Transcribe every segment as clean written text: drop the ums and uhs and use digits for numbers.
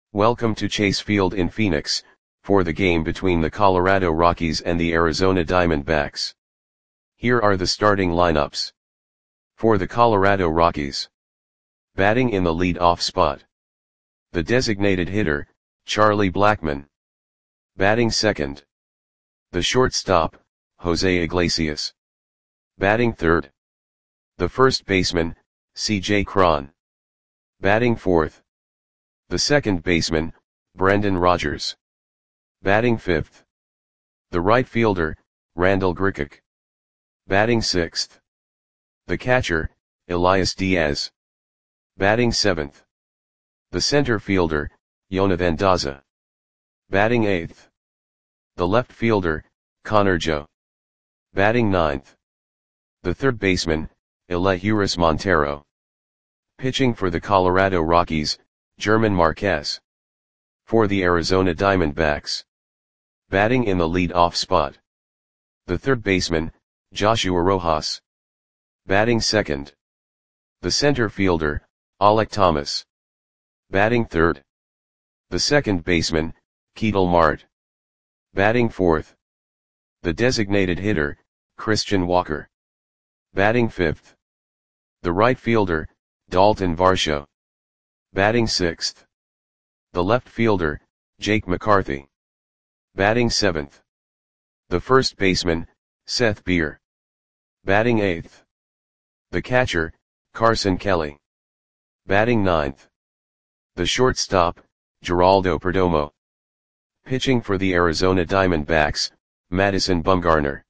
Welcome to Chase Field in Phoenix, for the game between the Colorado Rockies and the Arizona Diamondbacks. Here are the starting lineups. For the Colorado Rockies. Batting in the lead-off spot. The designated hitter, Charlie Blackmon. Batting second. The shortstop, Jose Iglesias. Batting third. The first baseman, C.J. Cron. Batting fourth. The second baseman, Brendan Rodgers. Batting fifth. The right fielder, Randal Grichuk. Batting sixth. The catcher, Elias Diaz. Batting seventh. The center fielder, Jonathan Daza. Batting eighth. The left fielder, Connor Joe. Batting ninth. The third baseman, Elehuris Montero. Pitching for the Colorado Rockies, German Marquez. For the Arizona Diamondbacks. Batting in the lead-off spot. The third baseman, Joshua Rojas. Batting second. The center fielder, Alek Thomas. Batting third. The second baseman, Ketel Marte. Batting fourth. The designated hitter, Christian Walker. Batting fifth. The right fielder, Dalton Varsho. Batting sixth. The left fielder, Jake McCarthy. Batting seventh. The first baseman, Seth Beer. Batting eighth. The catcher, Carson Kelly. Batting ninth. The shortstop, Geraldo Perdomo. Pitching for the Arizona Diamondbacks, Madison Bumgarner.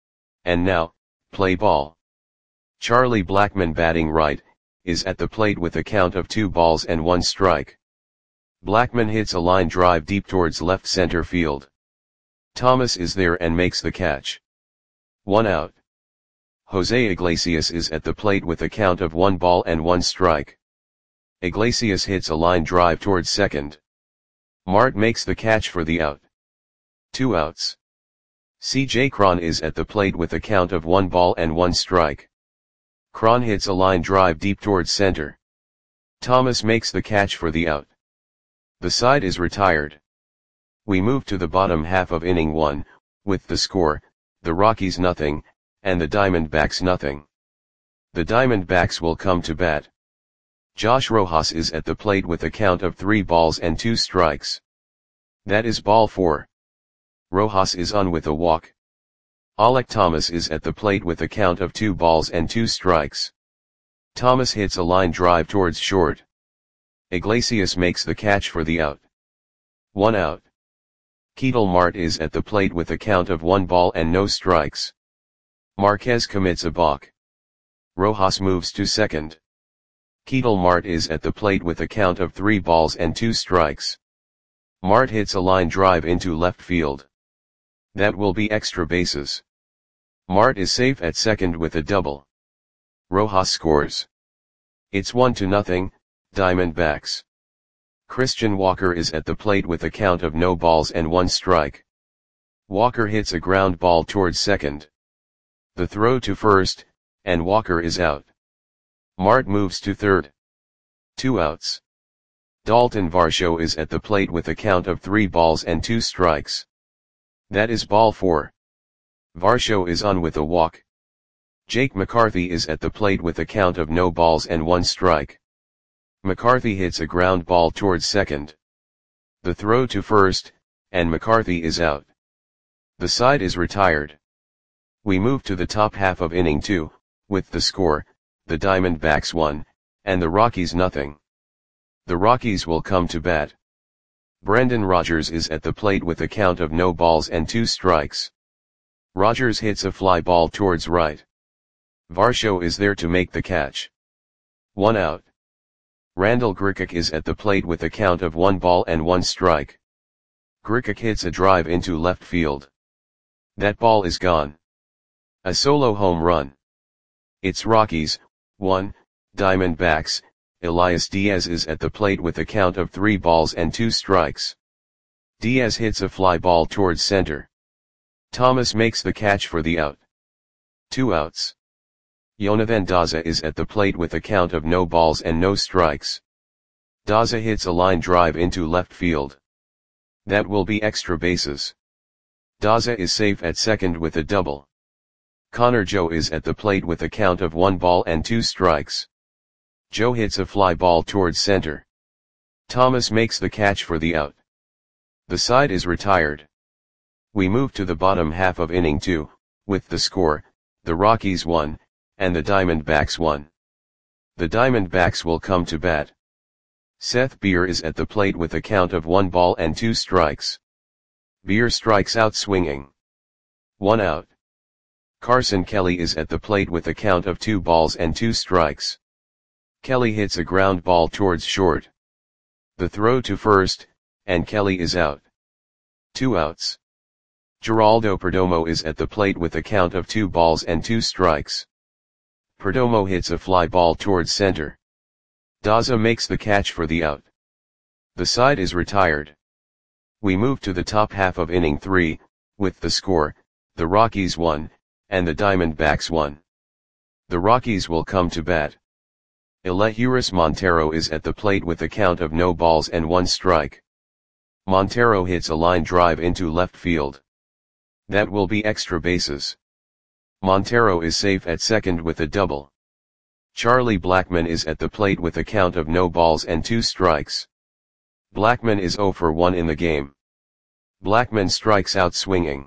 And now, play ball. Charlie Blackmon batting right, is at the plate with a count of 2 balls and 1 strike. Blackmon hits a line drive deep towards left center field. Thomas is there and makes the catch. 1 out. Jose Iglesias is at the plate with a count of 1 ball and 1 strike. Iglesias hits a line drive towards second. Marte makes the catch for the out. 2 outs. C.J. Cron is at the plate with a count of 1 ball and 1 strike. Cron hits a line drive deep towards center. Thomas makes the catch for the out. The side is retired. We move to the bottom half of inning 1, with the score, the Rockies nothing, and the Diamondbacks nothing. The Diamondbacks will come to bat. Josh Rojas is at the plate with a count of 3 balls and 2 strikes. That is ball 4. Rojas is on with a walk. Alek Thomas is at the plate with a count of 2 balls and 2 strikes. Thomas hits a line drive towards short. Iglesias makes the catch for the out. 1 out. Ketel Marte is at the plate with a count of 1 ball and no strikes. Marquez commits a balk. Rojas moves to second. Ketel Marte is at the plate with a count of 3 balls and 2 strikes. Marte hits a line drive into left field. That will be extra bases. Marte is safe at second with a double. Rojas scores. It's 1-0, Diamondbacks. Christian Walker is at the plate with a count of no balls and 1 strike. Walker hits a ground ball towards second. The throw to first, and Walker is out. Marte moves to third. 2 outs. Dalton Varsho is at the plate with a count of 3 balls and 2 strikes. That is ball 4. Varsho is on with a walk. Jake McCarthy is at the plate with a count of no balls and 1 strike. McCarthy hits a ground ball towards second. The throw to first, and McCarthy is out. The side is retired. We move to the top half of inning 2, with the score, the Diamondbacks 1, and the Rockies nothing. The Rockies will come to bat. Brendan Rodgers is at the plate with a count of no balls and 2 strikes. Rodgers hits a fly ball towards right. Varsho is there to make the catch. 1 out. Randal Grichuk is at the plate with a count of 1 ball and 1 strike. Grichuk hits a drive into left field. That ball is gone. A solo home run. It's Rockies, 1, Diamondbacks. Elias Diaz is at the plate with a count of 3 balls and 2 strikes. Diaz hits a fly ball towards center. Thomas makes the catch for the out. 2 outs. Jonathan Daza is at the plate with a count of no balls and no strikes. Daza hits a line drive into left field. That will be extra bases. Daza is safe at second with a double. Connor Joe is at the plate with a count of 1 ball and 2 strikes. Joe hits a fly ball towards center. Thomas makes the catch for the out. The side is retired. We move to the bottom half of inning 2, with the score, the Rockies 1, and the Diamondbacks 1. The Diamondbacks will come to bat. Seth Beer is at the plate with a count of 1 ball and 2 strikes. Beer strikes out swinging. 1 out. Carson Kelly is at the plate with a count of 2 balls and 2 strikes. Kelly hits a ground ball towards short. The throw to first, and Kelly is out. 2 outs. Geraldo Perdomo is at the plate with a count of 2 balls and 2 strikes. Perdomo hits a fly ball towards center. Daza makes the catch for the out. The side is retired. We move to the top half of inning 3, with the score, the Rockies 1, and the Diamondbacks 1. The Rockies will come to bat. Elehuris Montero is at the plate with a count of no balls and 1 strike. Montero hits a line drive into left field. That will be extra bases. Montero is safe at second with a double. Charlie Blackmon is at the plate with a count of no balls and 2 strikes. Blackmon is 0 for 1 in the game. Blackmon strikes out swinging.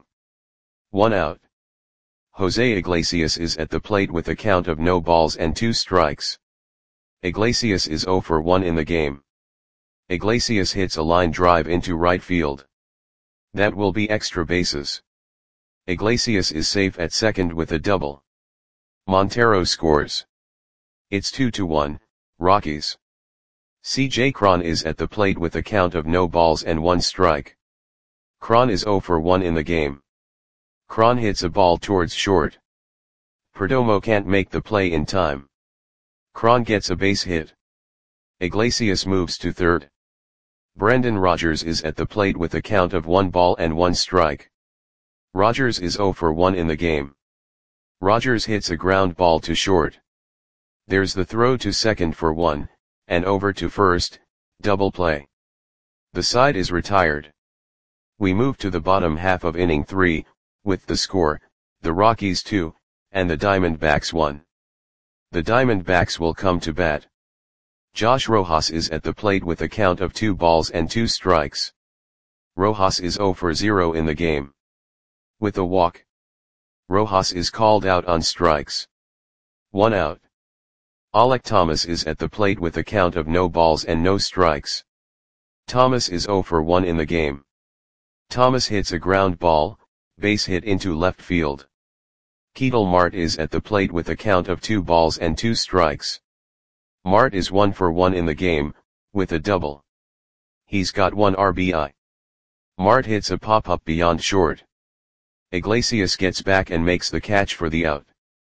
1 out. Jose Iglesias is at the plate with a count of no balls and 2 strikes. Iglesias is 0 for 1 in the game. Iglesias hits a line drive into right field. That will be extra bases. Iglesias is safe at second with a double. Montero scores. It's 2-1, Rockies. C.J. Cron is at the plate with a count of no balls and 1 strike. Cron is 0 for 1 in the game. Cron hits a ball towards short. Perdomo can't make the play in time. Cron gets a base hit. Iglesias moves to third. Brendan Rodgers is at the plate with a count of 1 ball and 1 strike. Rodgers is 0 for 1 in the game. Rodgers hits a ground ball to short. There's the throw to second for 1, and over to first, double play. The side is retired. We move to the bottom half of inning 3, with the score, the Rockies 2, and the Diamondbacks 1. The Diamondbacks will come to bat. Josh Rojas is at the plate with a count of 2 balls and 2 strikes. Rojas is 0 for 0 in the game. With a walk, Rojas is called out on strikes. 1 out. Alek Thomas is at the plate with a count of no balls and no strikes. Thomas is 0 for 1 in the game. Thomas hits a ground ball, base hit into left field. Ketel Marte is at the plate with a count of 2 balls and 2 strikes. Marte is 1 for 1 in the game, with a double. He's got 1 RBI. Marte hits a pop-up beyond short. Iglesias gets back and makes the catch for the out.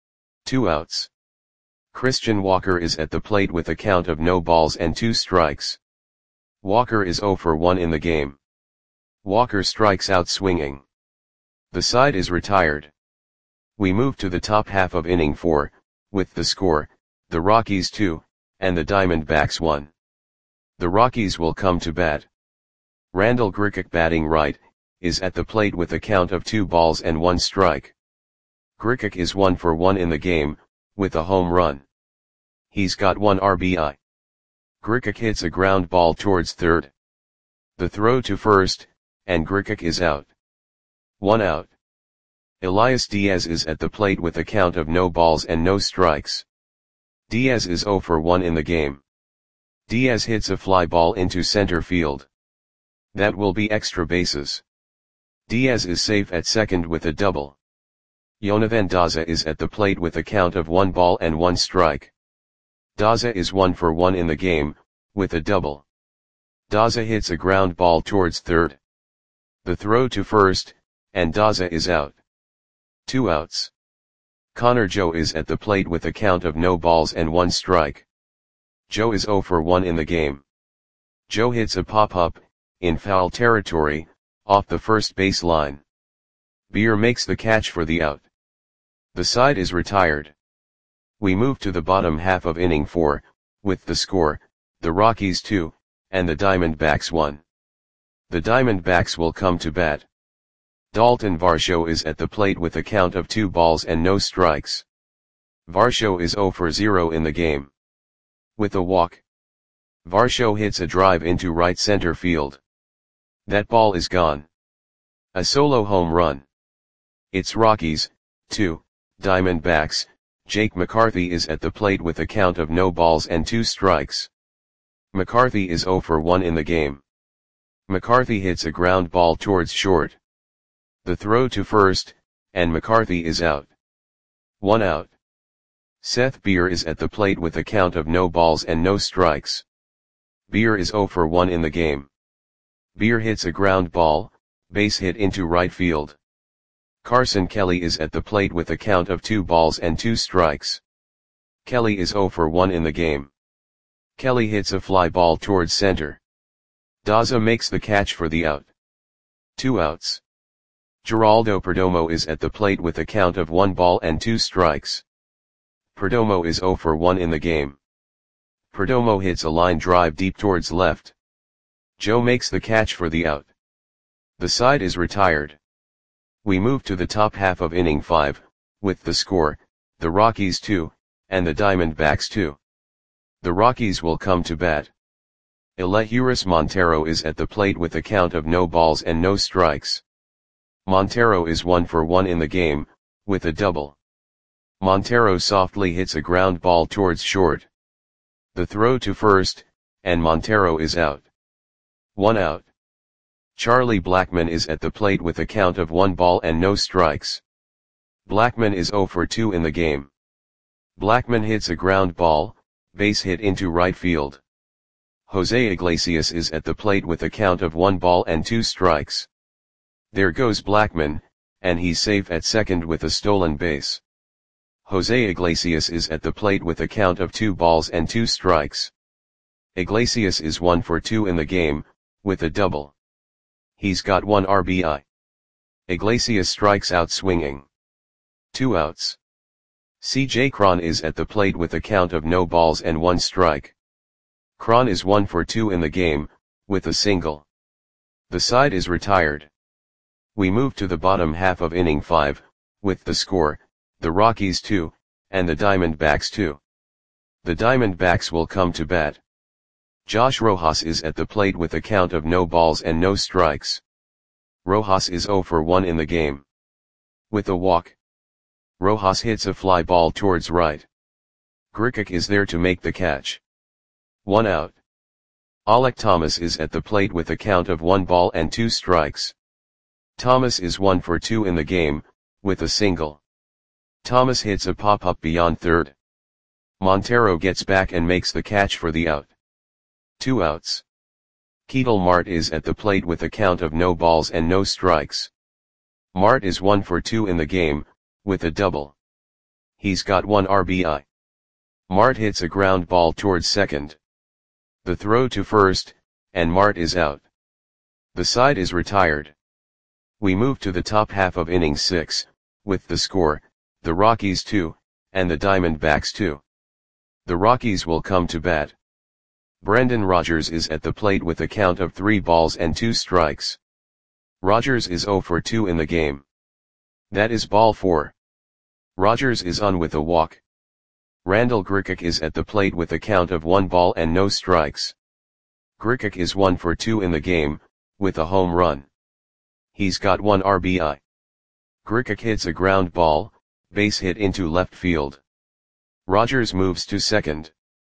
2 outs. Christian Walker is at the plate with a count of no balls and 2 strikes. Walker is 0 for 1 in the game. Walker strikes out swinging. The side is retired. We move to the top half of inning 4, with the score, the Rockies 2, and the Diamondbacks 1. The Rockies will come to bat. Randall Grichuk batting right, is at the plate with a count of 2 balls and 1 strike. Grichuk is 1 for 1 in the game, with a home run. He's got 1 RBI. Grichuk hits a ground ball towards third. The throw to first, and Grichuk is out. 1 out. Elias Diaz is at the plate with a count of no balls and no strikes. Diaz is 0 for 1 in the game. Diaz hits a fly ball into center field. That will be extra bases. Diaz is safe at second with a double. Yonavan Daza is at the plate with a count of 1 ball and 1 strike. Daza is 1 for 1 in the game, with a double. Daza hits a ground ball towards third. The throw to first, and Daza is out. 2 outs. Connor Joe is at the plate with a count of no balls and 1 strike. Joe is 0 for 1 in the game. Joe hits a pop-up, in foul territory, off the first base line. Beer makes the catch for the out. The side is retired. We move to the bottom half of inning 4, with the score, the Rockies 2, and the Diamondbacks 1. The Diamondbacks will come to bat. Dalton Varsho is at the plate with a count of 2 balls and no strikes. Varsho is 0 for 0 in the game. With a walk, Varsho hits a drive into right center field. That ball is gone. A solo home run. It's Rockies, 2, Diamondbacks. Jake McCarthy is at the plate with a count of no balls and 2 strikes. McCarthy is 0 for 1 in the game. McCarthy hits a ground ball towards short. The throw to first, and McCarthy is out. 1 out. Seth Beer is at the plate with a count of no balls and no strikes. Beer is 0 for 1 in the game. Beer hits a ground ball, base hit into right field. Carson Kelly is at the plate with a count of 2 balls and 2 strikes. Kelly is 0 for 1 in the game. Kelly hits a fly ball towards center. Daza makes the catch for the out. 2 outs. Geraldo Perdomo is at the plate with a count of 1 ball and 2 strikes. Perdomo is 0 for 1 in the game. Perdomo hits a line drive deep towards left. Joe makes the catch for the out. The side is retired. We move to the top half of inning 5, with the score, the Rockies 2, and the Diamondbacks 2. The Rockies will come to bat. Elehuris Montero is at the plate with a count of no balls and no strikes. Montero is 1 for 1 in the game, with a double. Montero softly hits a ground ball towards short. The throw to first, and Montero is out. 1 out. Charlie Blackmon is at the plate with a count of 1 ball and no strikes. Blackmon is 0 for 2 in the game. Blackmon hits a ground ball, base hit into right field. Jose Iglesias is at the plate with a count of 1 ball and 2 strikes. There goes Blackmon, and he's safe at second with a stolen base. Jose Iglesias is at the plate with a count of 2 balls and 2 strikes. Iglesias is 1 for 2 in the game, with a double. He's got 1 RBI. Iglesias strikes out swinging. 2 outs. C.J. Cron is at the plate with a count of no balls and 1 strike. Cron is 1 for 2 in the game, with a single. The side is retired. We move to the bottom half of inning 5, with the score, the Rockies 2, and the Diamondbacks 2. The Diamondbacks will come to bat. Josh Rojas is at the plate with a count of no balls and no strikes. Rojas is 0 for 1 in the game. With a walk, Rojas hits a fly ball towards right. Grichuk is there to make the catch. 1 out. Alek Thomas is at the plate with a count of 1 ball and 2 strikes. Thomas is 1 for 2 in the game, with a single. Thomas hits a pop-up beyond third. Montero gets back and makes the catch for the out. 2 outs. Ketel Marte is at the plate with a count of no balls and no strikes. Marte is 1 for 2 in the game, with a double. He's got 1 RBI. Marte hits a ground ball towards second. The throw to first, and Marte is out. The side is retired. We move to the top half of inning 6, with the score, the Rockies 2, and the Diamondbacks 2. The Rockies will come to bat. Brendan Rodgers is at the plate with a count of 3 balls and 2 strikes. Rodgers is 0 for 2 in the game. That is ball 4. Rodgers is on with a walk. Randall Grichuk is at the plate with a count of 1 ball and no strikes. Grichuk is 1 for 2 in the game, with a home run. He's got 1 RBI. Grichuk hits a ground ball, base hit into left field. Rodgers moves to second.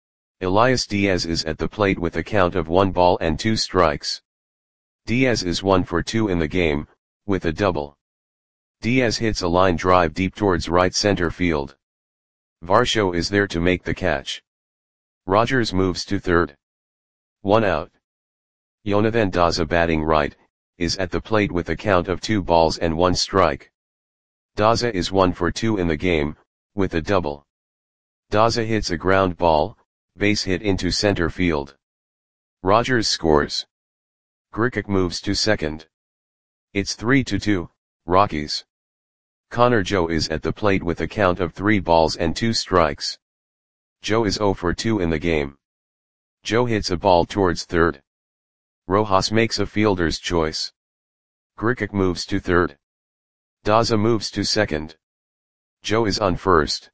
Elias Diaz is at the plate with a count of 1 ball and 2 strikes. Diaz is 1 for 2 in the game, with a double. Diaz hits a line drive deep towards right center field. Varsho is there to make the catch. Rodgers moves to third. 1 out. Jonathan Daza, batting right, is at the plate with a count of 2 balls and 1 strike. Daza is 1 for 2 in the game, with a double. Daza hits a ground ball, base hit into center field. Rodgers scores. Grichuk moves to second. It's 3-2, Rockies. Connor Joe is at the plate with a count of 3 balls and 2 strikes. Joe is 0 for 2 in the game. Joe hits a ball towards third. Rojas makes a fielder's choice. Grikic moves to third. Daza moves to second. Joe is on first.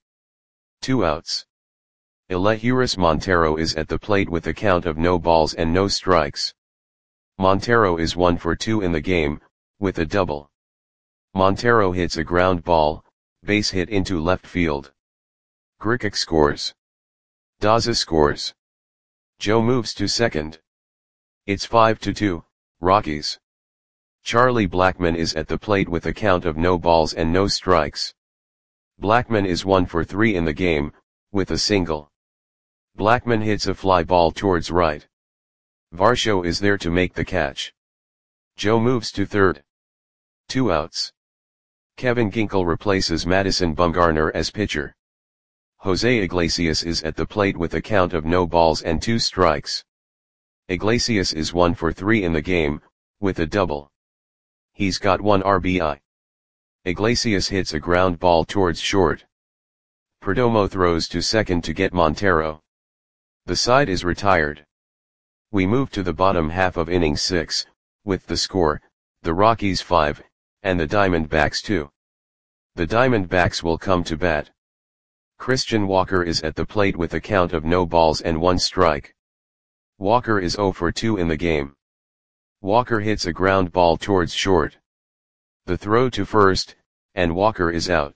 2 outs. Elehuris Montero is at the plate with a count of no balls and no strikes. Montero is 1 for 2 in the game, with a double. Montero hits a ground ball, base hit into left field. Grikic scores. Daza scores. Joe moves to second. It's 5-2, Rockies. Charlie Blackmon is at the plate with a count of no balls and no strikes. Blackmon is 1 for 3 in the game, with a single. Blackmon hits a fly ball towards right. Varsho is there to make the catch. Joe moves to third. 2 outs. Kevin Ginkel replaces Madison Bumgarner as pitcher. Jose Iglesias is at the plate with a count of no balls and 2 strikes. Iglesias is 1 for 3 in the game, with a double. He's got 1 RBI. Iglesias hits a ground ball towards short. Perdomo throws to second to get Montero. The side is retired. We move to the bottom half of inning 6, with the score, the Rockies 5, and the Diamondbacks 2. The Diamondbacks will come to bat. Christian Walker is at the plate with a count of no balls and 1 strike. Walker is 0 for 2 in the game. Walker hits a ground ball towards short. The throw to first, and Walker is out.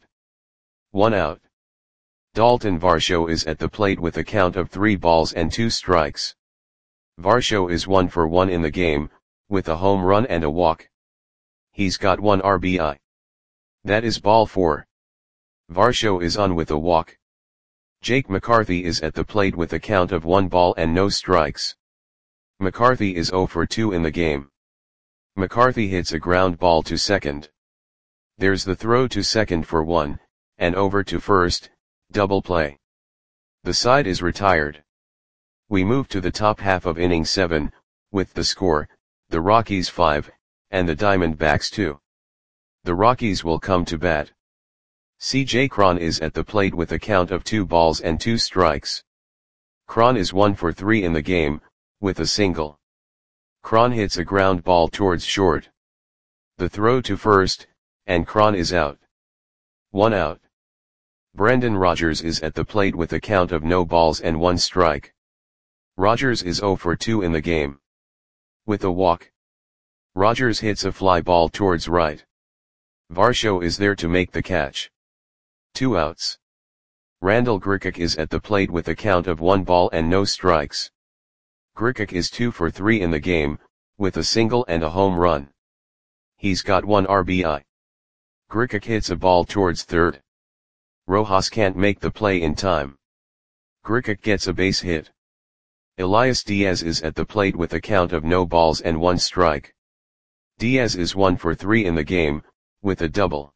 1 out. Dalton Varsho is at the plate with a count of 3 balls and 2 strikes. Varsho is 1 for 1 in the game, with a home run and a walk. He's got 1 RBI. That is ball 4. Varsho is on with a walk. Jake McCarthy is at the plate with a count of 1 ball and no strikes. McCarthy is 0 for 2 in the game. McCarthy hits a ground ball to second. There's the throw to second for 1, and over to first, double play. The side is retired. We move to the top half of inning 7, with the score, the Rockies 5, and the Diamondbacks 2. The Rockies will come to bat. C.J. Cron is at the plate with a count of 2 balls and 2 strikes. Cron is 1 for 3 in the game, with a single. Cron hits a ground ball towards short. The throw to first, and Cron is out. 1 out. Brendan Rodgers is at the plate with a count of no balls and 1 strike. Rodgers is 0 for 2 in the game. With a walk. Rodgers hits a fly ball towards right. Varsho is there to make the catch. 2 outs. Randall Grikic is at the plate with a count of 1 ball and no strikes. Grikic is 2 for 3 in the game, with a single and a home run. He's got 1 RBI. Grikic hits a ball towards third. Rojas can't make the play in time. Grikic gets a base hit. Elias Diaz is at the plate with a count of no balls and 1 strike. Diaz is 1 for 3 in the game, with a double.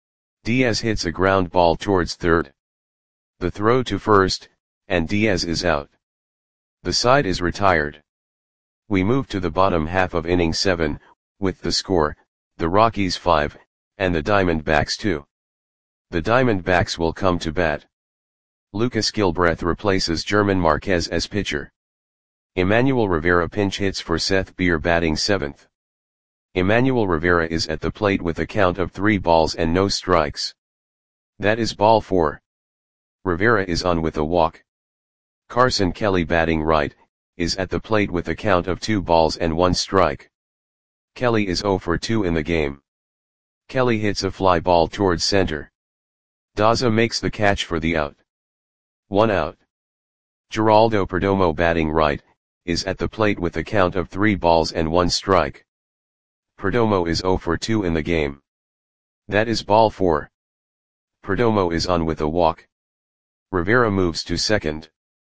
Diaz hits a ground ball towards third. The throw to first, and Diaz is out. The side is retired. We move to the bottom half of inning 7, with the score, the Rockies 5, and the Diamondbacks 2. The Diamondbacks will come to bat. Lucas Gilbreth replaces German Marquez as pitcher. Emmanuel Rivera pinch hits for Seth Beer batting 7th. Emmanuel Rivera is at the plate with a count of 3 balls and no strikes. That is ball 4. Rivera is on with a walk. Carson Kelly batting right, is at the plate with a count of 2 balls and 1 strike. Kelly is 0 for 2 in the game. Kelly hits a fly ball towards center. Daza makes the catch for the out. 1 out. Geraldo Perdomo batting right, is at the plate with a count of 3 balls and 1 strike. Perdomo is 0 for 2 in the game. That is ball 4. Perdomo is on with a walk. Rivera moves to second.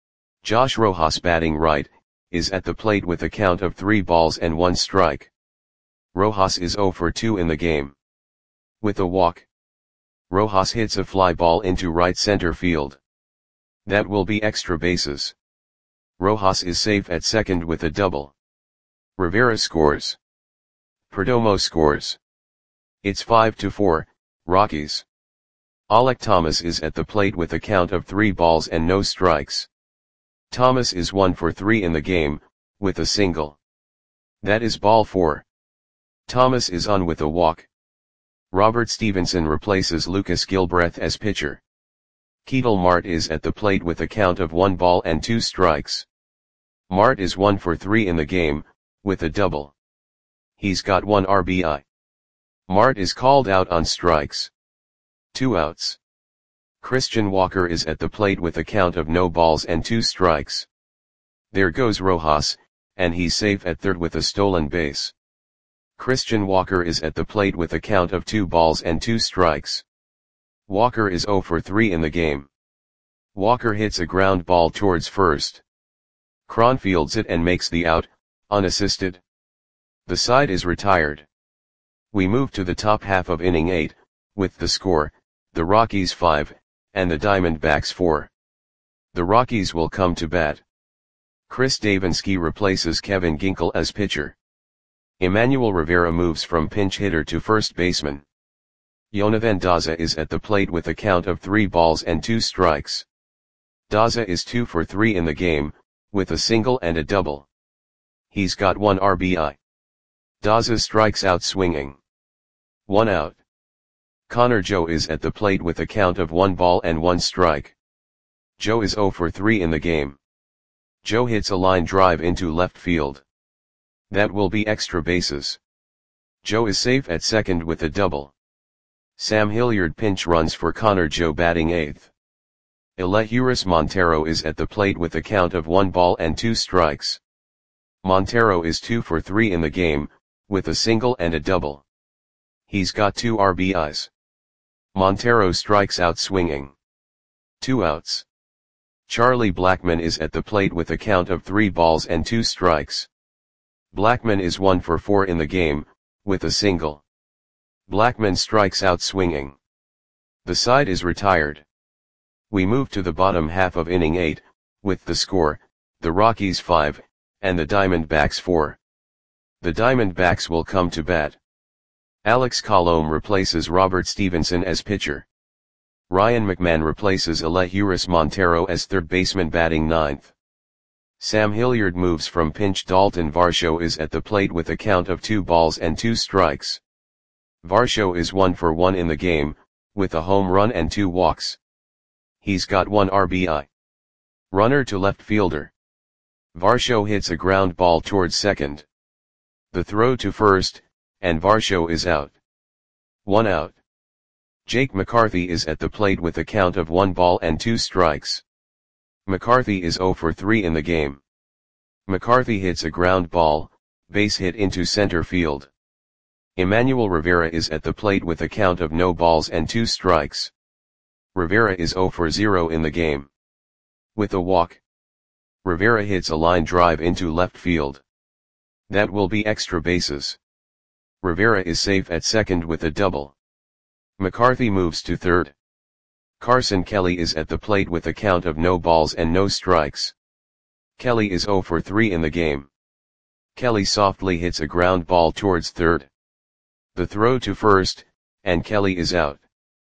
Josh Rojas batting right, is at the plate with a count of 3 balls and 1 strike. Rojas is 0 for 2 in the game. With a walk. Rojas hits a fly ball into right center field. That will be extra bases. Rojas is safe at second with a double. Rivera scores. Perdomo scores. It's 5-4, Rockies. Alek Thomas is at the plate with a count of 3 balls and no strikes. Thomas is 1 for 3 in the game, with a single. That is ball 4. Thomas is on with a walk. Robert Stevenson replaces Lucas Gilbreth as pitcher. Ketel Marte is at the plate with a count of 1 ball and 2 strikes. Marte is 1 for 3 in the game, with a double. He's got 1 RBI. Marte is called out on strikes. 2 outs. Christian Walker is at the plate with a count of no balls and 2 strikes. There goes Rojas, and he's safe at third with a stolen base. Christian Walker is at the plate with a count of 2 balls and 2 strikes. Walker is 0 for 3 in the game. Walker hits a ground ball towards first. Cron fields it and makes the out, unassisted. The side is retired. We move to the top half of inning 8, with the score, the Rockies 5, and the Diamondbacks 4. The Rockies will come to bat. Chris Davinsky replaces Kevin Ginkel as pitcher. Emmanuel Rivera moves from pinch hitter to first baseman. Jonathan Daza is at the plate with a count of 3 balls and 2 strikes. Daza is 2 for 3 in the game, with a single and a double. He's got 1 RBI. Daza strikes out swinging. 1 out. Connor Joe is at the plate with a count of 1 ball and 1 strike. Joe is 0 for 3 in the game. Joe hits a line drive into left field. That will be extra bases. Joe is safe at second with a double. Sam Hilliard pinch runs for Connor Joe batting 8th. Elehuris Montero is at the plate with a count of 1 ball and 2 strikes. Montero is 2 for 3 in the game, with a single and a double. He's got 2 RBIs. Montero strikes out swinging. 2 outs. Charlie Blackmon is at the plate with a count of 3 balls and 2 strikes. Blackmon is 1 for 4 in the game, with a single. Blackmon strikes out swinging. The side is retired. We move to the bottom half of inning 8, with the score, the Rockies 5, and the Diamondbacks 4. The Diamondbacks will come to bat. Alex Colomé replaces Robert Stevenson as pitcher. Ryan McMahon replaces Elehuris Montero as third baseman batting 9th. Sam Hilliard moves from pinch. Dalton Varsho is at the plate with a count of 2 balls and 2 strikes. Varsho is 1 for 1 in the game, with a home run and 2 walks. He's got 1 RBI. Runner to left fielder. Varsho hits a ground ball towards second. The throw to first, and Varsho is out. 1 out. Jake McCarthy is at the plate with a count of 1 ball and 2 strikes. McCarthy is 0 for 3 in the game. McCarthy hits a ground ball, base hit into center field. Emmanuel Rivera is at the plate with a count of no balls and 2 strikes. Rivera is 0 for 0 in the game. With a walk. Rivera hits a line drive into left field. That will be extra bases. Rivera is safe at second with a double. McCarthy moves to third. Carson Kelly is at the plate with a count of no balls and no strikes. Kelly is 0 for 3 in the game. Kelly softly hits a ground ball towards third. The throw to first, and Kelly is out.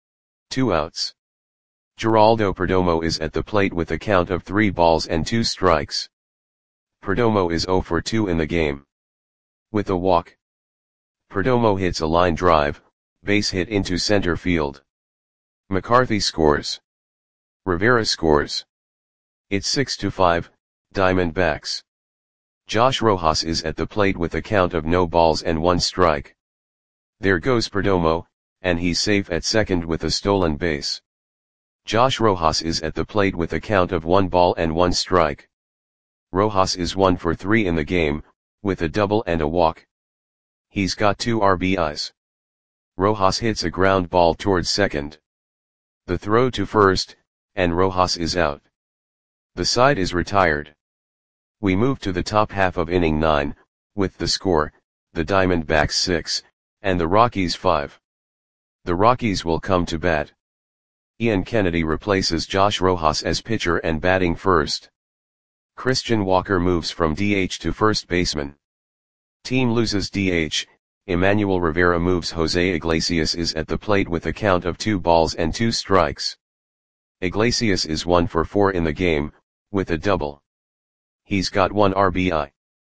2 outs. Geraldo Perdomo is at the plate with a count of 3 balls and 2 strikes. Perdomo is 0 for 2 in the game. With a walk. Perdomo hits a line drive, base hit into center field. McCarthy scores. Rivera scores. It's 6-5, Diamondbacks. Josh Rojas is at the plate with a count of no balls and 1 strike. There goes Perdomo, and he's safe at second with a stolen base. Josh Rojas is at the plate with a count of 1 ball and 1 strike. Rojas is 1 for 3 in the game, with a double and a walk. He's got 2 RBIs. Rojas hits a ground ball towards second. The throw to first, and Rojas is out. The side is retired. We move to the top half of inning 9, with the score, the Diamondbacks 6, and the Rockies 5. The Rockies will come to bat. Ian Kennedy replaces Josh Rojas as pitcher and batting first. Christian Walker moves from DH to first baseman. Team loses DH, Emmanuel Rivera moves. Jose Iglesias is at the plate with a count of 2 balls and 2 strikes. Iglesias is 1 for 4 in the game, with a double. He's got 1 RBI.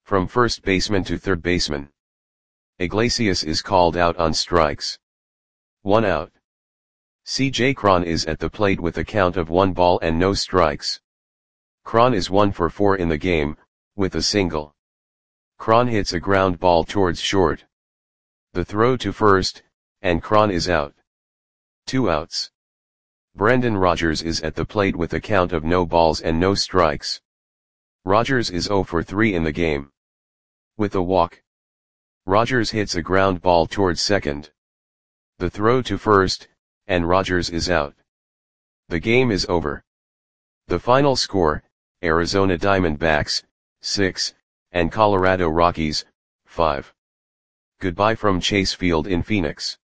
from first baseman to third baseman. Iglesias is called out on strikes. 1 out. C.J. Cron is at the plate with a count of 1 ball and no strikes. Cron is 1 for 4 in the game, with a single. Cron hits a ground ball towards short. The throw to first, and Cron is out. 2 outs. Brendan Rodgers is at the plate with a count of no balls and no strikes. Rodgers is 0 for 3 in the game. With a walk. Rodgers hits a ground ball towards second. The throw to first, and Rodgers is out. The game is over. The final score, Arizona Diamondbacks, 6, and Colorado Rockies, 5. Goodbye from Chase Field in Phoenix.